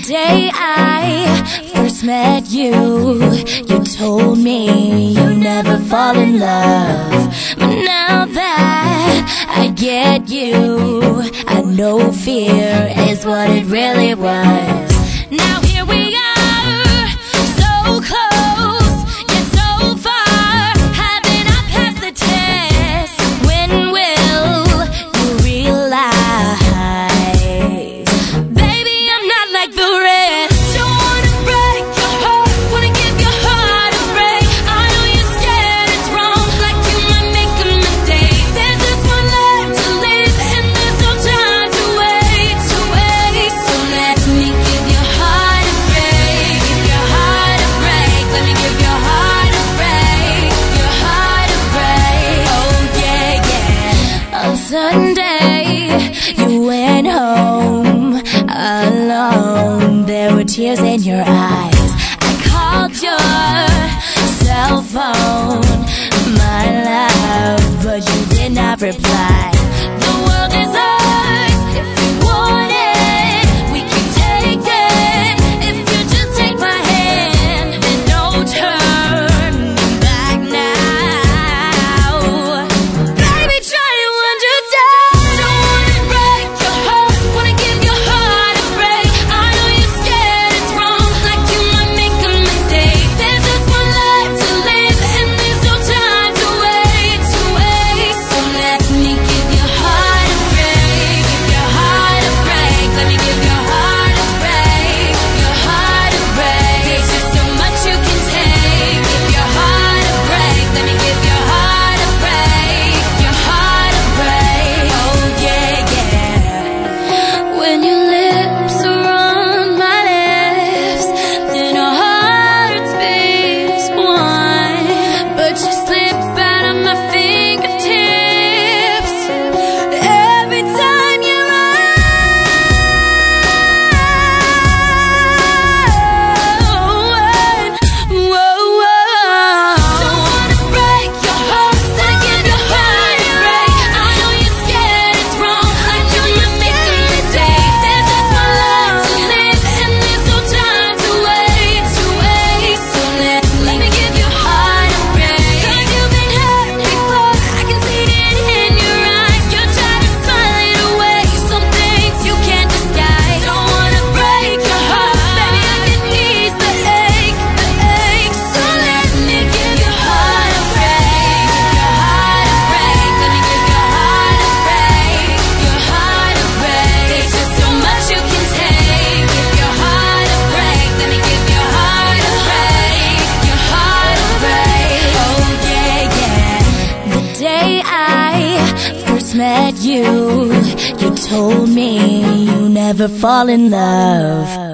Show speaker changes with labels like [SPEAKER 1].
[SPEAKER 1] day I first met you, you told me you never fall in love. But now that I get you, I know fear is what it really was. Now here we are, so close, yet so far. Haven't I passed the test? When will you realize, baby, I'm not like the rest? Don't wanna break your heart, wanna give your heart a break. I know you're scared it's wrong, like you might make a mistake. There's just one life to live, and there's no time to wait, to wait. So let me give your heart a break, give your heart a break. Let me give your heart a break, your heart a break. Oh yeah, yeah. On Sunday, you went home alone. There were tears in your eyes. I called your cell phone, my love, but you did not reply. The world is ours if we want it. We can take it if you just take my hand. There's no turning back now. Baby, try to understand. Don't wanna break your heart, wanna give your heart a break. I know you're scared it's wrong, like you might make a mistake. There's just one life to live, and there's no time to wait, to wait. So let me give your heart a break, give your heart a break. Let me give your heart a break, your heart a break. There's just so much you can take. Give your heart a break. Let me give your heart a break, your heart a break. Oh yeah, yeah. When your lips are on my lips, then our hearts beat as one. But you slip out of my fingertips every time you're on. Whoa, whoa. Don't wanna break your heart, wanna give your heart a break. I know you're scared it's wrong, like you might make a mistake. There's just one life to live, and there's no time to wait, to wait. So let me give your heart a break. 'Cause you've been hurt before, I can see it in your eyes. You're trying to smile it away, some things you can't disguise. Don't wanna break your heart, baby, I can ease the ache, the ache. So let me give your heart a break, give your heart a break. Let me give your heart a break, your heart a break. There's just so much you can take. Give your heart a break. Let me give your heart a break, your heart a break. Oh yeah, yeah. The day I first met you, you told me you never fall in love.